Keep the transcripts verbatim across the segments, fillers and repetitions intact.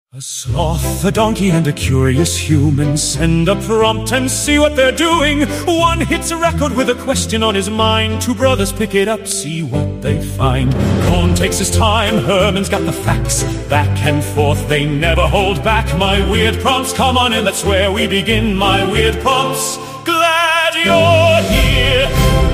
A sloth, a donkey, and a curious human send a prompt and see what they're doing. One hits a record with a question on his mind. Two brothers pick it up, see what they find. Cohn takes his time, Herman's got the facts. Back and forth, they never hold back. My weird prompts, come on in, that's where we begin. My weird prompts, glad you're here.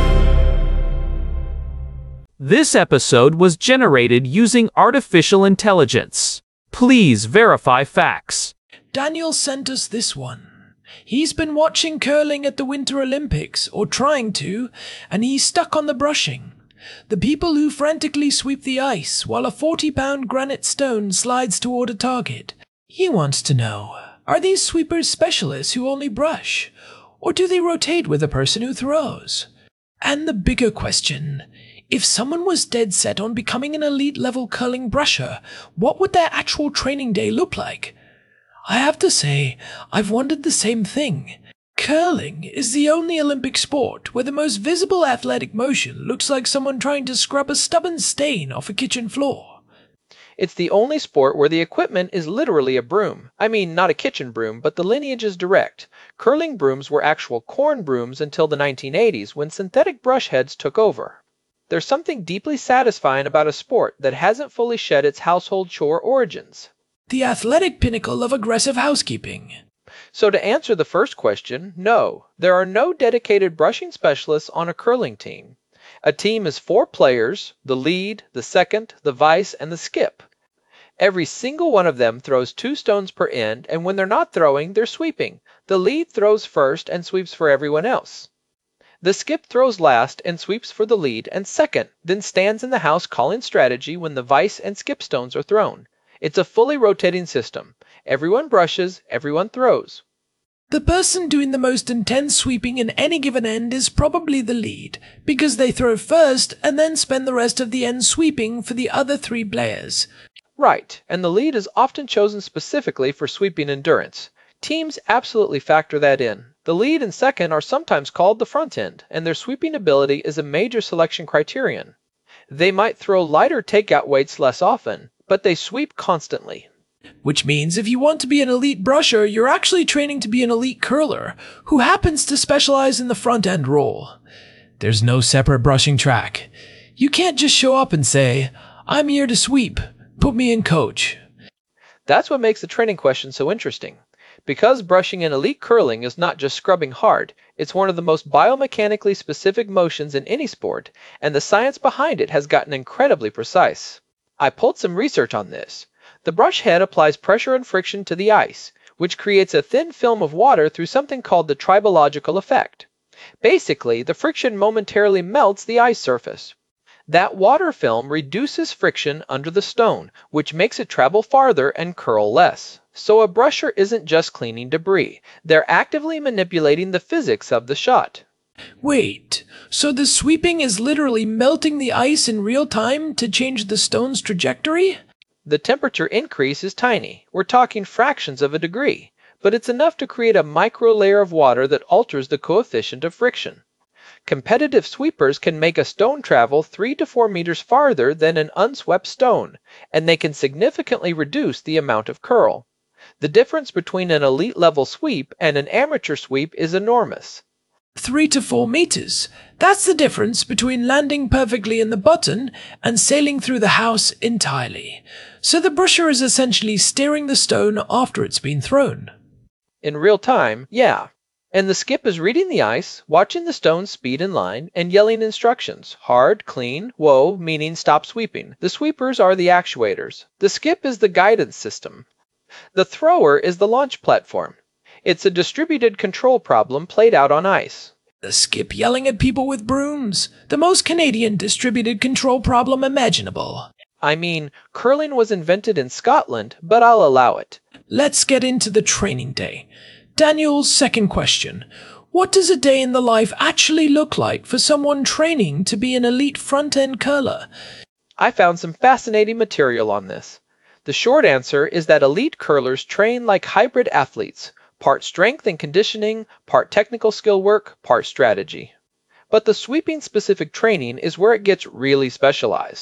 This episode was generated using artificial intelligence. Please verify facts. Daniel sent us this one. He's been watching curling at the Winter Olympics, or trying to, and he's stuck on the brushing. The people who frantically sweep the ice while a forty-pound granite stone slides toward a target. He wants to know, are these sweepers specialists who only brush, or do they rotate with the person who throws? And the bigger question, if someone was dead set on becoming an elite-level curling brusher, what would their actual training day look like? I have to say, I've wondered the same thing. Curling is the only Olympic sport where the most visible athletic motion looks like someone trying to scrub a stubborn stain off a kitchen floor. It's the only sport where the equipment is literally a broom. I mean, not a kitchen broom, but the lineage is direct. Curling brooms were actual corn brooms until the nineteen eighties, when synthetic brush heads took over. There's something deeply satisfying about a sport that hasn't fully shed its household chore origins. The athletic pinnacle of aggressive housekeeping. So to answer the first question, no, there are no dedicated brushing specialists on a curling team. A team is four players, the lead, the second, the vice, and the skip. Every single one of them throws two stones per end, and when they're not throwing, they're sweeping. The lead throws first and sweeps for everyone else. The skip throws last and sweeps for the lead and second, then stands in the house calling strategy when the vice and skip stones are thrown. It's a fully rotating system. Everyone brushes, everyone throws. The person doing the most intense sweeping in any given end is probably the lead, because they throw first and then spend the rest of the end sweeping for the other three players. Right, and the lead is often chosen specifically for sweeping endurance. Teams absolutely factor that in. The lead and second are sometimes called the front end, and their sweeping ability is a major selection criterion. They might throw lighter takeout weights less often, but they sweep constantly. Which means if you want to be an elite brusher, you're actually training to be an elite curler, who happens to specialize in the front end role. There's no separate brushing track. You can't just show up and say, I'm here to sweep, put me in coach. That's what makes the training question so interesting. Because brushing in elite curling is not just scrubbing hard, it's one of the most biomechanically specific motions in any sport, and the science behind it has gotten incredibly precise. I pulled some research on this. The brush head applies pressure and friction to the ice, which creates a thin film of water through something called the tribological effect. Basically, the friction momentarily melts the ice surface. That water film reduces friction under the stone, which makes it travel farther and curl less. So a brusher isn't just cleaning debris. They're actively manipulating the physics of the shot. Wait, so the sweeping is literally melting the ice in real time to change the stone's trajectory? The temperature increase is tiny. We're talking fractions of a degree, but it's enough to create a micro layer of water that alters the coefficient of friction. Competitive sweepers can make a stone travel three to four meters farther than an unswept stone, and they can significantly reduce the amount of curl. The difference between an elite-level sweep and an amateur sweep is enormous. Three to four meters. That's the difference between landing perfectly in the button and sailing through the house entirely. So the brusher is essentially steering the stone after it's been thrown. In real time, yeah. And the skip is reading the ice, watching the stones speed in line, and yelling instructions. Hard, clean, whoa, meaning stop sweeping. The sweepers are the actuators. The skip is the guidance system. The thrower is the launch platform. It's a distributed control problem played out on ice. The skip yelling at people with brooms. The most Canadian distributed control problem imaginable. I mean, curling was invented in Scotland, but I'll allow it. Let's get into the training day. Daniel's second question. What does a day in the life actually look like for someone training to be an elite front-end curler? I found some fascinating material on this. The short answer is that elite curlers train like hybrid athletes, part strength and conditioning, part technical skill work, part strategy. But the sweeping-specific training is where it gets really specialized.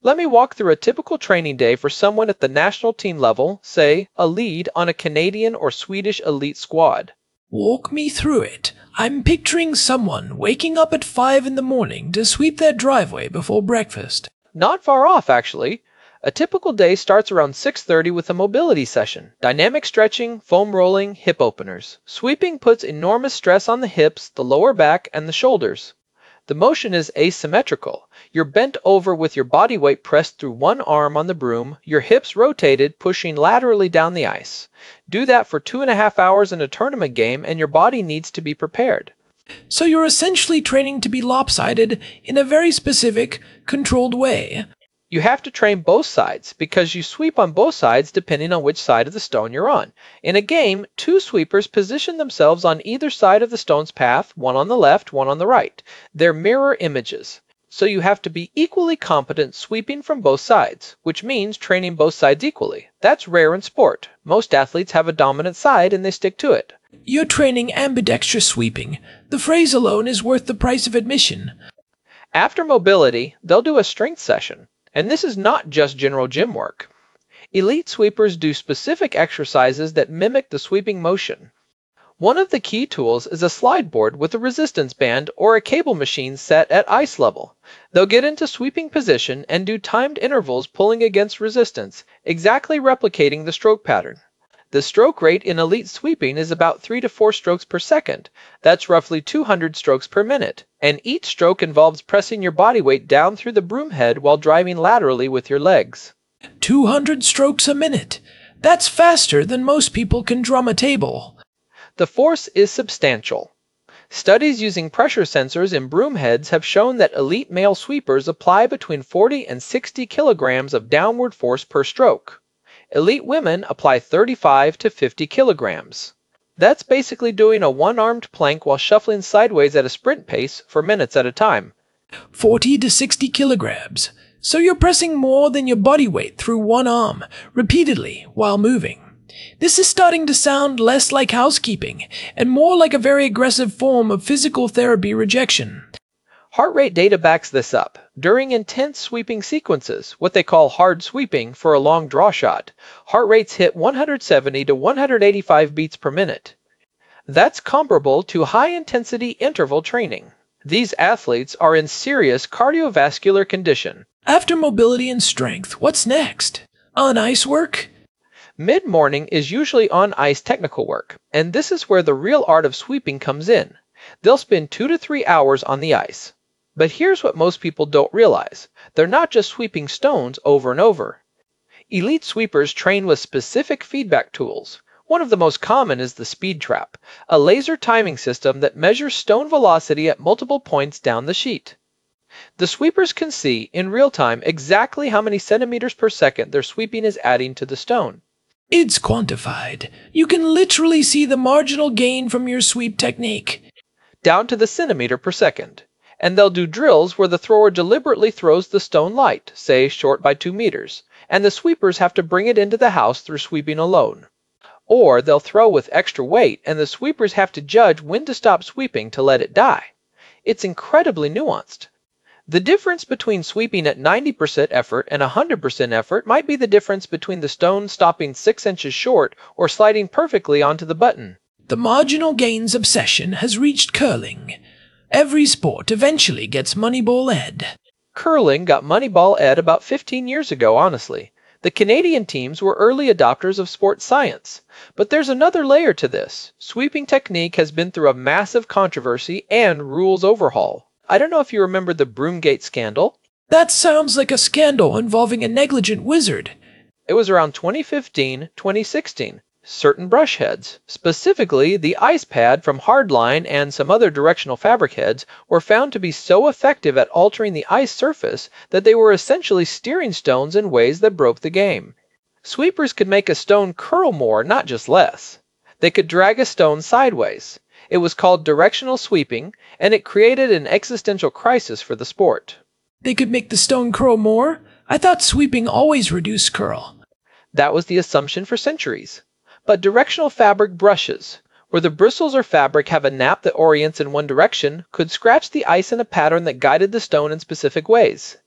Let me walk through a typical training day for someone at the national team level, say, a lead on a Canadian or Swedish elite squad. Walk me through it. I'm picturing someone waking up at five in the morning to sweep their driveway before breakfast. Not far off, actually. A typical day starts around six thirty with a mobility session. Dynamic stretching, foam rolling, hip openers. Sweeping puts enormous stress on the hips, the lower back, and the shoulders. The motion is asymmetrical. You're bent over with your body weight pressed through one arm on the broom, your hips rotated, pushing laterally down the ice. Do that for two and a half hours in a tournament game, and your body needs to be prepared. So you're essentially training to be lopsided in a very specific, controlled way. You have to train both sides because you sweep on both sides depending on which side of the stone you're on. In a game, two sweepers position themselves on either side of the stone's path, one on the left, one on the right. They're mirror images. So you have to be equally competent sweeping from both sides, which means training both sides equally. That's rare in sport. Most athletes have a dominant side and they stick to it. You're training ambidextrous sweeping. The phrase alone is worth the price of admission. After mobility, they'll do a strength session. And this is not just general gym work. Elite sweepers do specific exercises that mimic the sweeping motion. One of the key tools is a slide board with a resistance band or a cable machine set at ice level. They'll get into sweeping position and do timed intervals pulling against resistance, exactly replicating the stroke pattern. The stroke rate in elite sweeping is about three to four strokes per second. That's roughly two hundred strokes per minute. And each stroke involves pressing your body weight down through the broom head while driving laterally with your legs. two hundred strokes a minute. That's faster than most people can drum a table. The force is substantial. Studies using pressure sensors in broom heads have shown that elite male sweepers apply between forty and sixty kilograms of downward force per stroke. Elite women apply thirty-five to fifty kilograms. That's basically doing a one-armed plank while shuffling sideways at a sprint pace for minutes at a time. forty to sixty kilograms. So you're pressing more than your body weight through one arm, repeatedly, while moving. This is starting to sound less like housekeeping, and more like a very aggressive form of physical therapy rejection. Heart rate data backs this up. During intense sweeping sequences, what they call hard sweeping for a long draw shot, heart rates hit one hundred seventy to one hundred eighty-five beats per minute. That's comparable to high-intensity interval training. These athletes are in serious cardiovascular condition. After mobility and strength, what's next? On ice work? Mid-morning is usually on ice technical work, and this is where the real art of sweeping comes in. They'll spend two to three hours on the ice. But here's what most people don't realize. They're not just sweeping stones over and over. Elite sweepers train with specific feedback tools. One of the most common is the speed trap, a laser timing system that measures stone velocity at multiple points down the sheet. The sweepers can see, in real time, exactly how many centimeters per second their sweeping is adding to the stone. It's quantified. You can literally see the marginal gain from your sweep technique. Down to the centimeter per second. And they'll do drills where the thrower deliberately throws the stone light, say short by two meters, and the sweepers have to bring it into the house through sweeping alone. Or they'll throw with extra weight and the sweepers have to judge when to stop sweeping to let it die. It's incredibly nuanced. The difference between sweeping at ninety percent effort and one hundred percent effort might be the difference between the stone stopping six inches short or sliding perfectly onto the button. The marginal gains obsession has reached curling. Every sport eventually gets Moneyball Ed. Curling got Moneyball Ed about fifteen years ago, honestly. The Canadian teams were early adopters of sports science. But there's another layer to this. Sweeping technique has been through a massive controversy and rules overhaul. I don't know if you remember the Broomgate scandal. That sounds like a scandal involving a negligent wizard. It was around twenty fifteen, twenty sixteen. Certain brush heads, specifically the ice pad from Hardline and some other directional fabric heads, were found to be so effective at altering the ice surface that they were essentially steering stones in ways that broke the game. Sweepers could make a stone curl more, not just less. They could drag a stone sideways. It was called directional sweeping, and it created an existential crisis for the sport. They could make the stone curl more? I thought sweeping always reduced curl. That was the assumption for centuries. But directional fabric brushes, where the bristles or fabric have a nap that orients in one direction, could scratch the ice in a pattern that guided the stone in specific ways.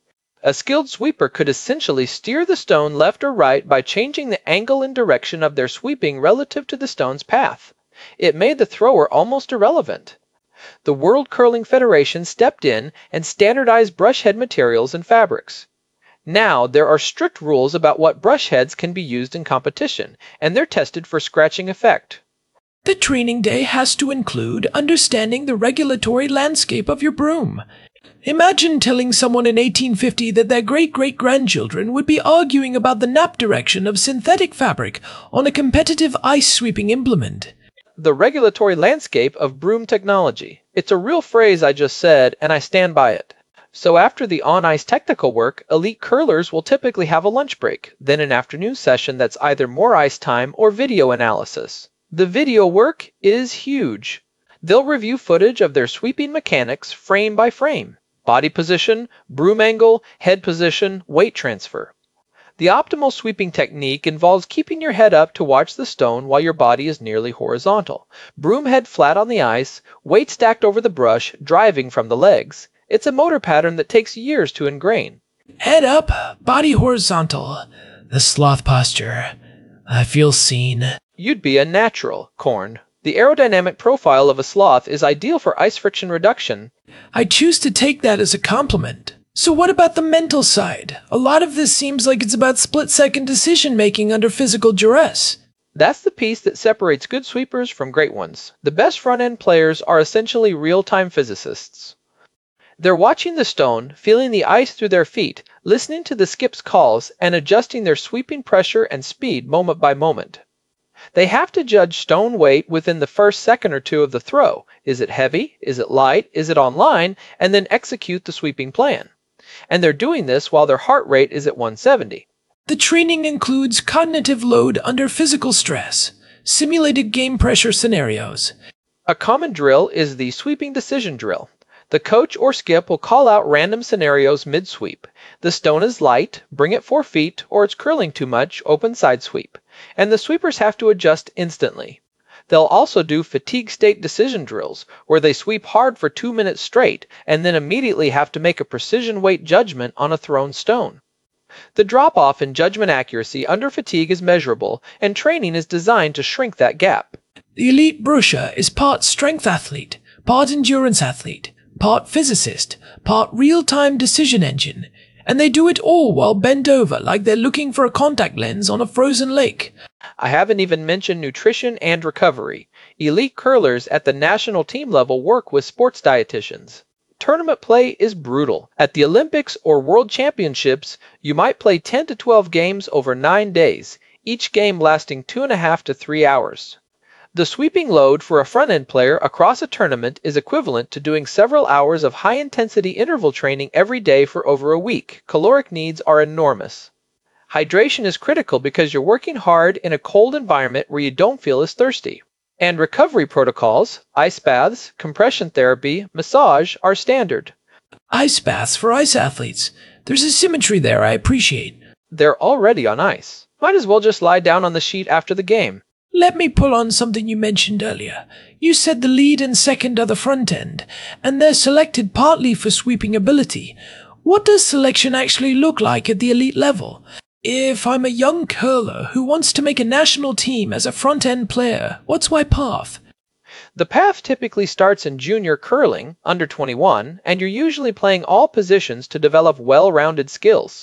A skilled sweeper could essentially steer the stone left or right by changing the angle and direction of their sweeping relative to the stone's path. It made the thrower almost irrelevant. The World Curling Federation stepped in and standardized brush head materials and fabrics. Now, there are strict rules about what brush heads can be used in competition, and they're tested for scratching effect. The training day has to include understanding the regulatory landscape of your broom. Imagine telling someone in eighteen fifty that their great-great-grandchildren would be arguing about the nap direction of synthetic fabric on a competitive ice-sweeping implement. The regulatory landscape of broom technology. It's a real phrase I just said, and I stand by it. So after the on-ice technical work, elite curlers will typically have a lunch break, then an afternoon session that's either more ice time or video analysis. The video work is huge. They'll review footage of their sweeping mechanics frame by frame. Body position, broom angle, head position, weight transfer. The optimal sweeping technique involves keeping your head up to watch the stone while your body is nearly horizontal. Broom head flat on the ice, weight stacked over the brush, driving from the legs. It's a motor pattern that takes years to ingrain. Head up, body horizontal. The sloth posture. I feel seen. You'd be a natural, Korn. The aerodynamic profile of a sloth is ideal for ice friction reduction. I choose to take that as a compliment. So what about the mental side? A lot of this seems like it's about split-second decision-making under physical duress. That's the piece that separates good sweepers from great ones. The best front-end players are essentially real-time physicists. They're watching the stone, feeling the ice through their feet, listening to the skip's calls, and adjusting their sweeping pressure and speed moment by moment. They have to judge stone weight within the first second or two of the throw. Is it heavy? Is it light? Is it on line? And then execute the sweeping plan. And they're doing this while their heart rate is at one seventy. The training includes cognitive load under physical stress, simulated game pressure scenarios. A common drill is the sweeping decision drill. The coach or skip will call out random scenarios mid-sweep. The stone is light, bring it four feet, or it's curling too much, open side sweep. And the sweepers have to adjust instantly. They'll also do fatigue state decision drills, where they sweep hard for two minutes straight, and then immediately have to make a precision weight judgment on a thrown stone. The drop-off in judgment accuracy under fatigue is measurable, and training is designed to shrink that gap. The elite brusher is part strength athlete, part endurance athlete, part physicist, part real-time decision engine, and they do it all while bent over like they're looking for a contact lens on a frozen lake. I haven't even mentioned nutrition and recovery. Elite curlers at the national team level work with sports dietitians. Tournament play is brutal. At the Olympics or World Championships, you might play ten to twelve games over nine days, each game lasting two and a half to three hours. The sweeping load for a front-end player across a tournament is equivalent to doing several hours of high-intensity interval training every day for over a week. Caloric needs are enormous. Hydration is critical because you're working hard in a cold environment where you don't feel as thirsty. And recovery protocols, ice baths, compression therapy, massage are standard. Ice baths for ice athletes. There's a symmetry there I appreciate. They're already on ice. Might as well just lie down on the sheet after the game. Let me pull on something you mentioned earlier. You said the lead and second are the front end, and they're selected partly for sweeping ability. What does selection actually look like at the elite level? If I'm a young curler who wants to make a national team as a front-end player, what's my path? The path typically starts in junior curling, under twenty-one, and you're usually playing all positions to develop well-rounded skills.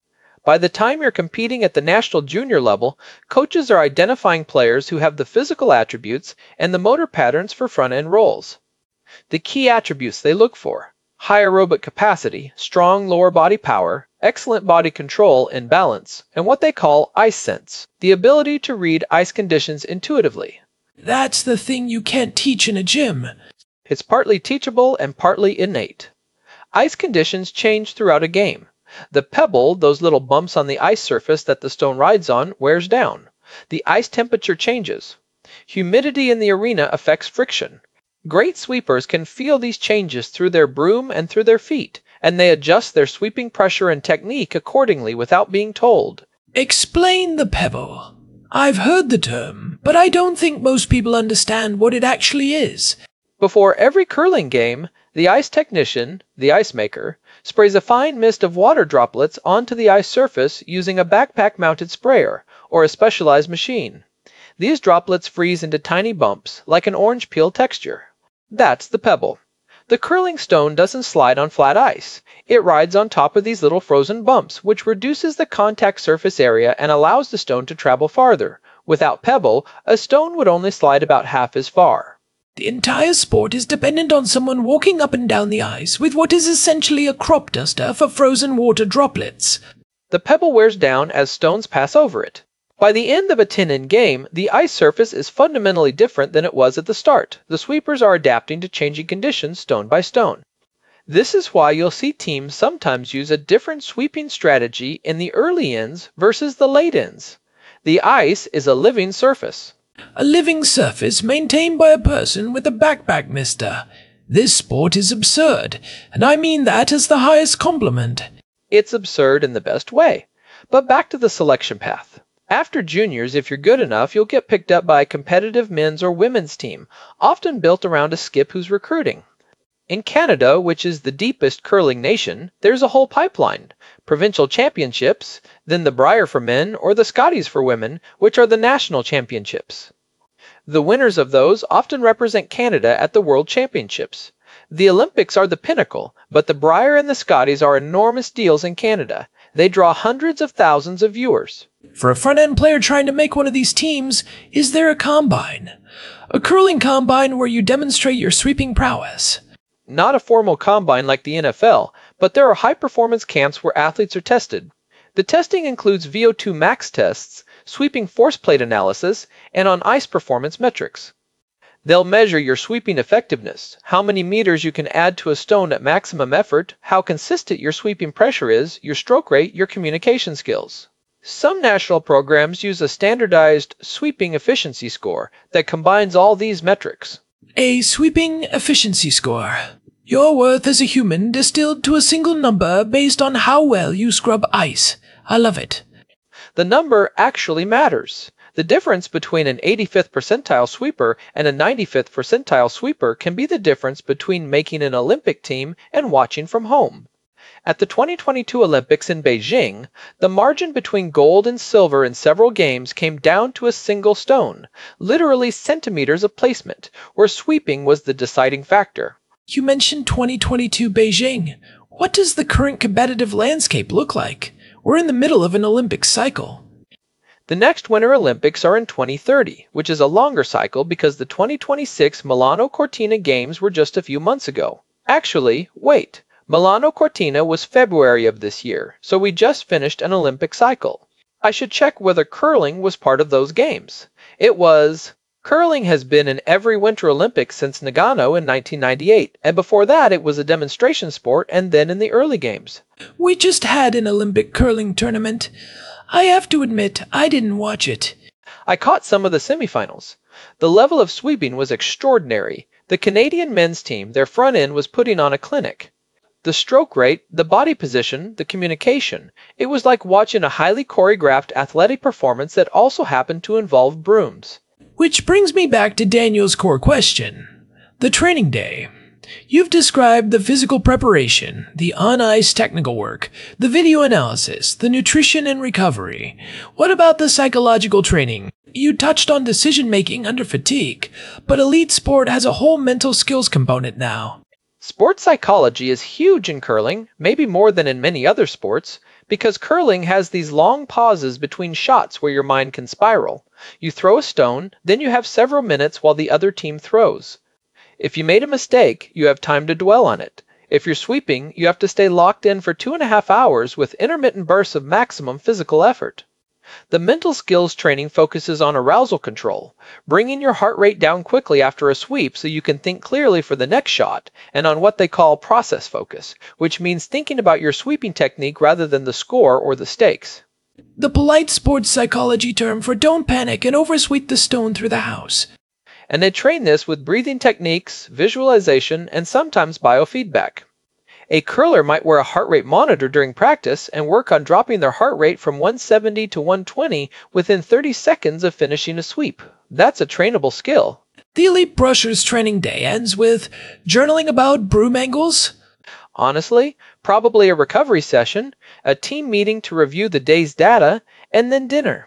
By the time you're competing at the national junior level, coaches are identifying players who have the physical attributes and the motor patterns for front-end roles. The key attributes they look for: high aerobic capacity, strong lower body power, excellent body control and balance, and what they call ice sense, the ability to read ice conditions intuitively. That's the thing you can't teach in a gym. It's partly teachable and partly innate. Ice conditions change throughout a game. The pebble, those little bumps on the ice surface that the stone rides on, wears down. The ice temperature changes. Humidity in the arena affects friction. Great sweepers can feel these changes through their broom and through their feet, and they adjust their sweeping pressure and technique accordingly without being told. Explain the pebble. I've heard the term, but I don't think most people understand what it actually is. Before every curling game, The ice technician, the ice maker, sprays a fine mist of water droplets onto the ice surface using a backpack-mounted sprayer or a specialized machine. These droplets freeze into tiny bumps, like an orange peel texture. That's the pebble. The curling stone doesn't slide on flat ice. It rides on top of these little frozen bumps, which reduces the contact surface area and allows the stone to travel farther. Without pebble, a stone would only slide about half as far. The entire sport is dependent on someone walking up and down the ice with what is essentially a crop duster for frozen water droplets. The pebble wears down as stones pass over it. By the end of a ten-inning game, the ice surface is fundamentally different than it was at the start. The sweepers are adapting to changing conditions stone by stone. This is why you'll see teams sometimes use a different sweeping strategy in the early ends versus the late ends. The ice is a living surface. A living surface maintained by a person with a backpack mister. This sport is absurd, and I mean that as the highest compliment. It's absurd in the best way. But back to the selection path. After juniors, if you're good enough, you'll get picked up by a competitive men's or women's team, often built around a skip who's recruiting. In Canada, which is the deepest curling nation, there's a whole pipeline. Provincial championships, then the Brier for men or the Scotties for women, which are the national championships. The winners of those often represent Canada at the World Championships. The Olympics are the pinnacle, but the Brier and the Scotties are enormous deals in Canada. They draw hundreds of thousands of viewers. For a front-end player trying to make one of these teams, is there a combine? A curling combine where you demonstrate your sweeping prowess? Not a formal combine like the N F L, but there are high-performance camps where athletes are tested. The testing includes V O two max tests, sweeping force plate analysis, and on-ice performance metrics. They'll measure your sweeping effectiveness, how many meters you can add to a stone at maximum effort, how consistent your sweeping pressure is, your stroke rate, your communication skills. Some national programs use a standardized sweeping efficiency score that combines all these metrics. A sweeping efficiency score. Your worth as a human distilled to a single number based on how well you scrub ice. I love it. The number actually matters. The difference between an eighty-fifth percentile sweeper and a ninety-fifth percentile sweeper can be the difference between making an Olympic team and watching from home. At the twenty twenty-two Olympics in Beijing, the margin between gold and silver in several games came down to a single stone, literally centimeters of placement, where sweeping was the deciding factor. You mentioned twenty twenty-two Beijing. What does the current competitive landscape look like? We're in the middle of an Olympic cycle. The next Winter Olympics are in twenty thirty, which is a longer cycle because the twenty twenty-six Milano Cortina Games were just a few months ago. Actually, wait. Milano Cortina was February of this year, so we just finished an Olympic cycle. I should check whether curling was part of those games. It was. Curling has been in every Winter Olympics since Nagano in nineteen ninety-eight, and before that it was a demonstration sport and then in the early games. We just had an Olympic curling tournament. I have to admit, I didn't watch it. I caught some of the semifinals. The level of sweeping was extraordinary. The Canadian men's team, their front end was putting on a clinic. The stroke rate, the body position, the communication. It was like watching a highly choreographed athletic performance that also happened to involve brooms. Which brings me back to Daniel's core question. The training day. You've described the physical preparation, the on-ice technical work, the video analysis, the nutrition and recovery. What about the psychological training? You touched on decision-making under fatigue, but elite sport has a whole mental skills component now. Sports psychology is huge in curling, maybe more than in many other sports, because curling has these long pauses between shots where your mind can spiral. You throw a stone, then you have several minutes while the other team throws. If you made a mistake, you have time to dwell on it. If you're sweeping, you have to stay locked in for two and a half hours with intermittent bursts of maximum physical effort. The mental skills training focuses on arousal control, bringing your heart rate down quickly after a sweep so you can think clearly for the next shot, and on what they call process focus, which means thinking about your sweeping technique rather than the score or the stakes. The polite sports psychology term for don't panic and oversweep the stone through the house. And they train this with breathing techniques, visualization, and sometimes biofeedback. A curler might wear a heart rate monitor during practice and work on dropping their heart rate from one seventy to one twenty within thirty seconds of finishing a sweep. That's a trainable skill. The Elite Brushers training day ends with journaling about broom angles? Honestly, probably a recovery session, a team meeting to review the day's data, and then dinner.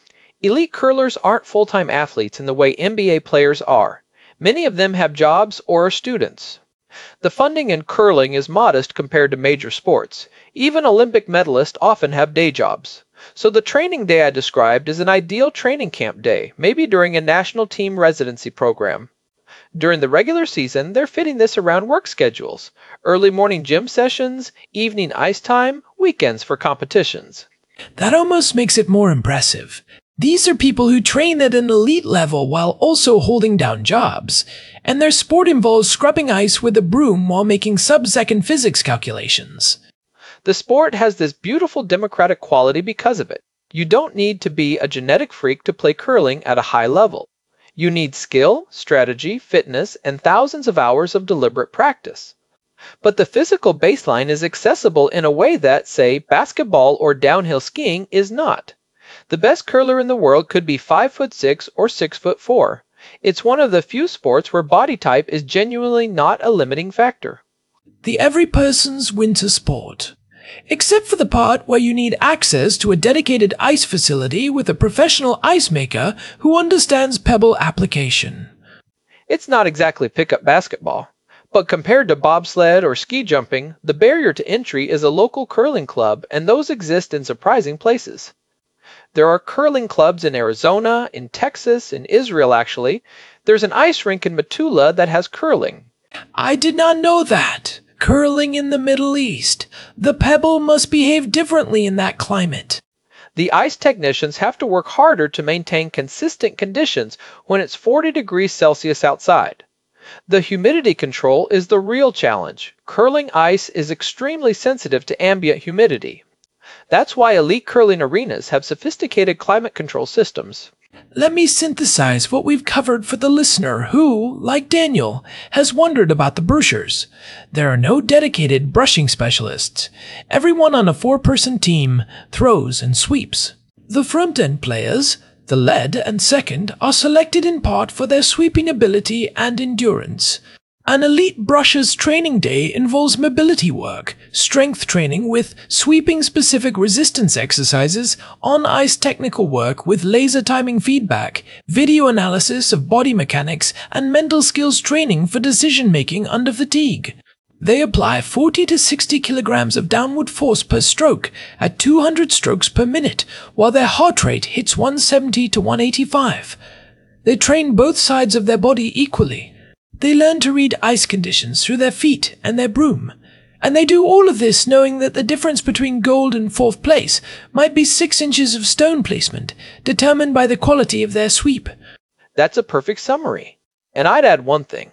Elite curlers aren't full-time athletes in the way N B A players are. Many of them have jobs or are students. The funding in curling is modest compared to major sports. Even Olympic medalists often have day jobs. So the training day I described is an ideal training camp day, maybe during a national team residency program. During the regular season, they're fitting this around work schedules. Early morning gym sessions, evening ice time, weekends for competitions. That almost makes it more impressive. These are people who train at an elite level while also holding down jobs, and their sport involves scrubbing ice with a broom while making sub-second physics calculations. The sport has this beautiful democratic quality because of it. You don't need to be a genetic freak to play curling at a high level. You need skill, strategy, fitness, and thousands of hours of deliberate practice. But the physical baseline is accessible in a way that, say, basketball or downhill skiing is not. The best curler in the world could be five foot six or six foot four. It's one of the few sports where body type is genuinely not a limiting factor. The every person's winter sport. Except for the part where you need access to a dedicated ice facility with a professional ice maker who understands pebble application. It's not exactly pickup basketball, but compared to bobsled or ski jumping, the barrier to entry is a local curling club, and those exist in surprising places. There are curling clubs in Arizona, in Texas, in Israel actually. There's an ice rink in Metula that has curling. I did not know that. Curling in the Middle East. The pebble must behave differently in that climate. The ice technicians have to work harder to maintain consistent conditions when it's forty degrees Celsius outside. The humidity control is the real challenge. Curling ice is extremely sensitive to ambient humidity. That's why elite curling arenas have sophisticated climate control systems. Let me synthesize what we've covered for the listener who, like Daniel, has wondered about the brushers. There are no dedicated brushing specialists. Everyone on a four-person team throws and sweeps. The front-end players, the lead and second, are selected in part for their sweeping ability and endurance. An elite brusher's training day involves mobility work, strength training with sweeping-specific resistance exercises, on-ice technical work with laser timing feedback, video analysis of body mechanics, and mental skills training for decision-making under fatigue. They apply forty to sixty kilograms of downward force per stroke at two hundred strokes per minute, while their heart rate hits one seventy to one eighty-five. They train both sides of their body equally. They learn to read ice conditions through their feet and their broom. And they do all of this knowing that the difference between gold and fourth place might be six inches of stone placement, determined by the quality of their sweep. That's a perfect summary. And I'd add one thing.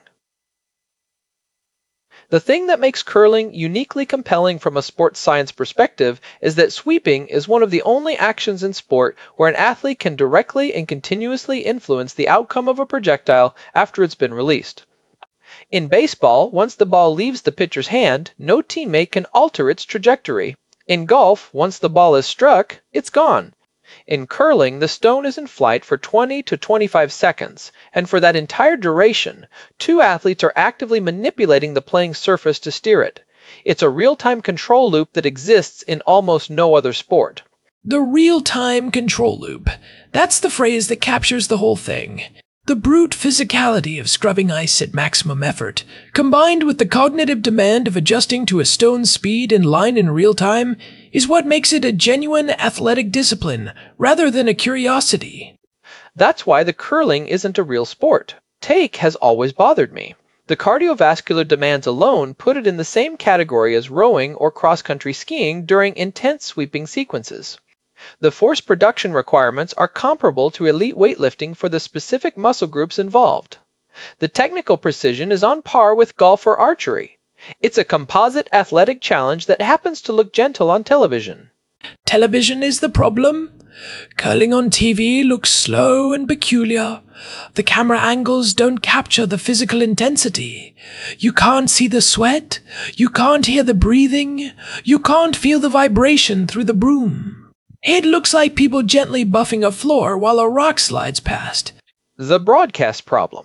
The thing that makes curling uniquely compelling from a sports science perspective is that sweeping is one of the only actions in sport where an athlete can directly and continuously influence the outcome of a projectile after it's been released. In baseball, once the ball leaves the pitcher's hand, no teammate can alter its trajectory. In golf, once the ball is struck, it's gone. In curling, the stone is in flight for twenty to twenty-five seconds, and for that entire duration, two athletes are actively manipulating the playing surface to steer it. It's a real-time control loop that exists in almost no other sport. The real-time control loop. That's the phrase that captures the whole thing. The brute physicality of scrubbing ice at maximum effort, combined with the cognitive demand of adjusting to a stone's speed and line in real time, is what makes it a genuine athletic discipline, rather than a curiosity. That's why the curling isn't a real sport. Take has always bothered me. The cardiovascular demands alone put it in the same category as rowing or cross-country skiing during intense sweeping sequences. The force production requirements are comparable to elite weightlifting for the specific muscle groups involved. The technical precision is on par with golf or archery. It's a composite athletic challenge that happens to look gentle on television. Television is the problem. Curling on T V looks slow and peculiar. The camera angles don't capture the physical intensity. You can't see the sweat. You can't hear the breathing. You can't feel the vibration through the broom. It looks like people gently buffing a floor while a rock slides past. The broadcast problem.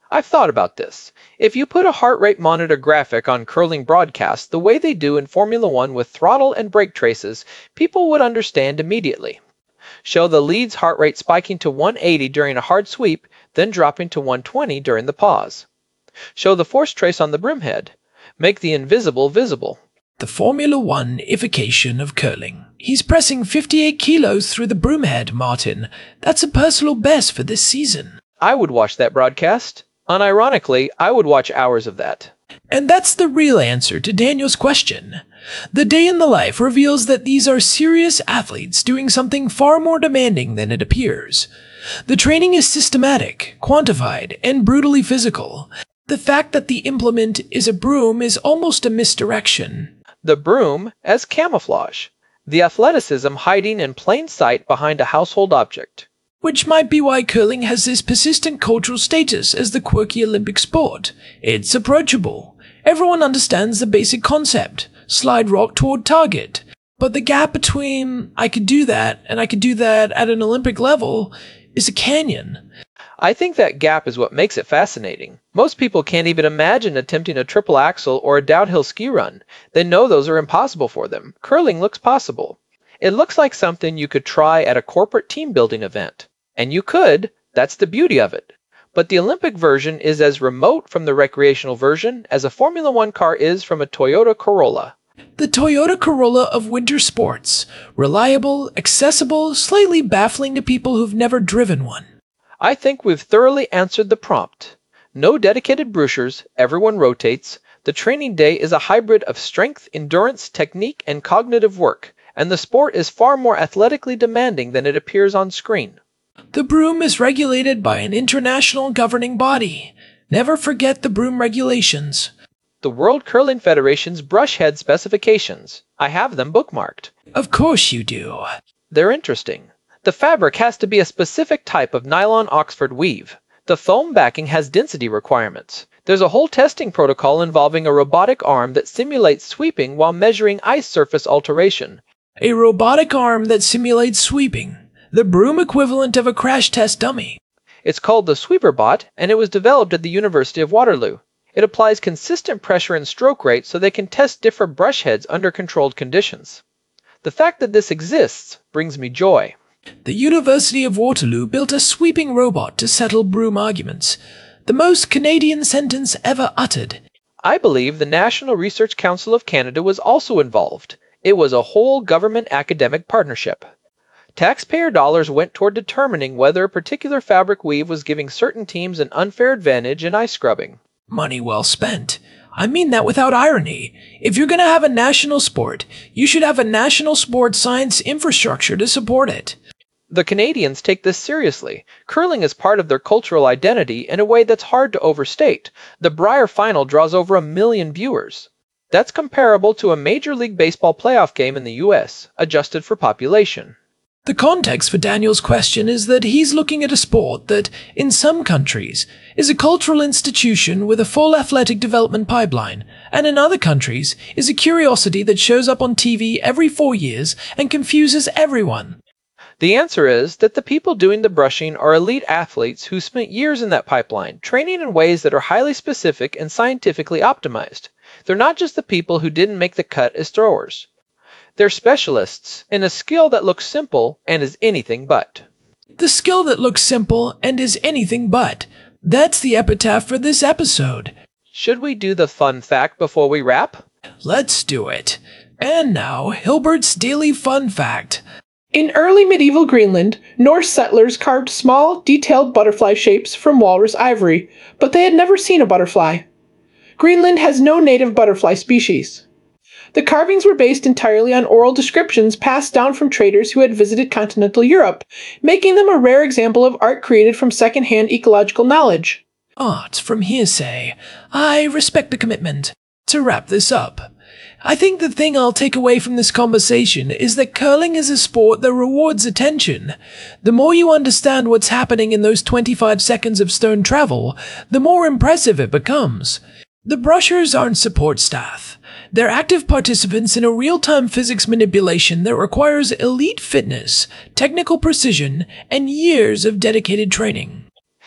I've thought about this. If you put a heart rate monitor graphic on curling broadcasts the way they do in Formula One with throttle and brake traces, people would understand immediately. Show the lead's heart rate spiking to one eighty during a hard sweep, then dropping to one twenty during the pause. Show the force trace on the brimhead. Make the invisible visible. The Formula One-ification of curling. He's pressing fifty-eight kilos through the broomhead, Martin. That's a personal best for this season. I would watch that broadcast. Unironically, I would watch hours of that. And that's the real answer to Daniel's question. The day in the life reveals that these are serious athletes doing something far more demanding than it appears. The training is systematic, quantified, and brutally physical. The fact that the implement is a broom is almost a misdirection. The broom as camouflage. The athleticism hiding in plain sight behind a household object. Which might be why curling has this persistent cultural status as the quirky Olympic sport. It's approachable. Everyone understands the basic concept. Slide rock toward target. But the gap between I could do that and I could do that at an Olympic level is a canyon. I think that gap is what makes it fascinating. Most people can't even imagine attempting a triple axel or a downhill ski run. They know those are impossible for them. Curling looks possible. It looks like something you could try at a corporate team building event. And you could, that's the beauty of it. But the Olympic version is as remote from the recreational version as a Formula One car is from a Toyota Corolla. The Toyota Corolla of winter sports. Reliable, accessible, slightly baffling to people who've never driven one. I think we've thoroughly answered the prompt. No dedicated brochures, everyone rotates. The training day is a hybrid of strength, endurance, technique, and cognitive work, and the sport is far more athletically demanding than it appears on screen. The broom is regulated by an international governing body. Never forget the broom regulations. The World Curling Federation's brush head specifications. I have them bookmarked. Of course you do. They're interesting. The fabric has to be a specific type of nylon Oxford weave. The foam backing has density requirements. There's a whole testing protocol involving a robotic arm that simulates sweeping while measuring ice surface alteration. A robotic arm that simulates sweeping. The broom equivalent of a crash test dummy. It's called the SweeperBot, and it was developed at the University of Waterloo. It applies consistent pressure and stroke rate so they can test different brush heads under controlled conditions. The fact that this exists brings me joy. The University of Waterloo built a sweeping robot to settle broom arguments. The most Canadian sentence ever uttered. I believe the National Research Council of Canada was also involved. It was a whole government academic partnership. Taxpayer dollars went toward determining whether a particular fabric weave was giving certain teams an unfair advantage in ice scrubbing. Money well spent. I mean that without irony. If you're going to have a national sport, you should have a national sports science infrastructure to support it. The Canadians take this seriously. Curling is part of their cultural identity in a way that's hard to overstate. The Brier Final draws over a million viewers. That's comparable to a Major League Baseball playoff game in the U S, adjusted for population. The context for Daniel's question is that he's looking at a sport that, in some countries, is a cultural institution with a full athletic development pipeline, and in other countries is a curiosity that shows up on T V every four years and confuses everyone. The answer is that the people doing the brushing are elite athletes who spent years in that pipeline, training in ways that are highly specific and scientifically optimized. They're not just the people who didn't make the cut as throwers. They're specialists in a skill that looks simple and is anything but. The skill that looks simple and is anything but. That's the epitaph for this episode. Should we do the fun fact before we wrap? Let's do it. And now, Hilbert's Daily Fun Fact. In early medieval Greenland, Norse settlers carved small, detailed butterfly shapes from walrus ivory, but they had never seen a butterfly. Greenland has no native butterfly species. The carvings were based entirely on oral descriptions passed down from traders who had visited continental Europe, making them a rare example of art created from second-hand ecological knowledge. Art from hearsay. I respect the commitment. To wrap this up, I think the thing I'll take away from this conversation is that curling is a sport that rewards attention. The more you understand what's happening in those twenty-five seconds of stone travel, the more impressive it becomes. The brushers aren't support staff. They're active participants in a real-time physics manipulation that requires elite fitness, technical precision, and years of dedicated training.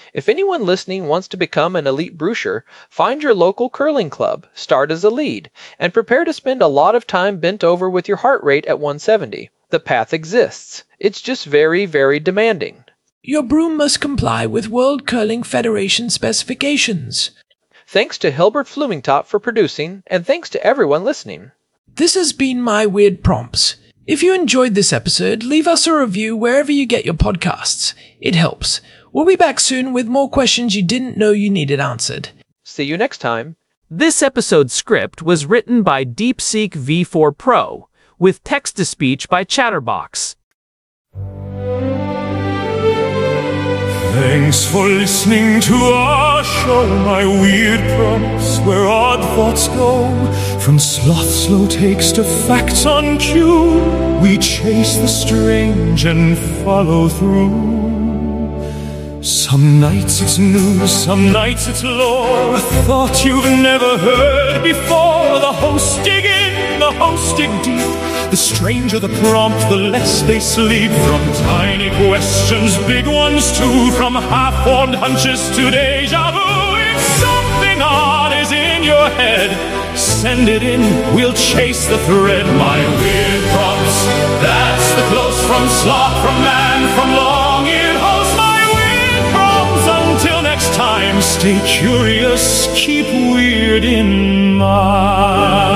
If anyone listening wants to become an elite bruiser, find your local curling club, start as a lead, and prepare to spend a lot of time bent over with your heart rate at one seventy. The path exists. It's just very, very demanding. Your broom must comply with World Curling Federation specifications. Thanks to Hilbert Flumingtop for producing, and thanks to everyone listening. This has been My Weird Prompts. If you enjoyed this episode, leave us a review wherever you get your podcasts. It helps. We'll be back soon with more questions you didn't know you needed answered. See you next time. This episode's script was written by DeepSeek V four Pro, with text-to-speech by Chatterbox. Thanks for listening to our show, My Weird Prompts, where odd thoughts go. From sloth slow takes to facts on cue, we chase the strange and follow through. Some nights it's news, some nights it's lore, a thought you've never heard before. The hosts dig in, the hosts dig deep. The stranger the prompt, the less they sleep. From tiny questions, big ones too, from half-formed hunches to deja vu. If something odd is in your head, send it in, we'll chase the thread. My Weird Prompts, that's the close from sloth, from man, from long-eared host. My Weird Prompts, until next time, stay curious, keep weird in mind.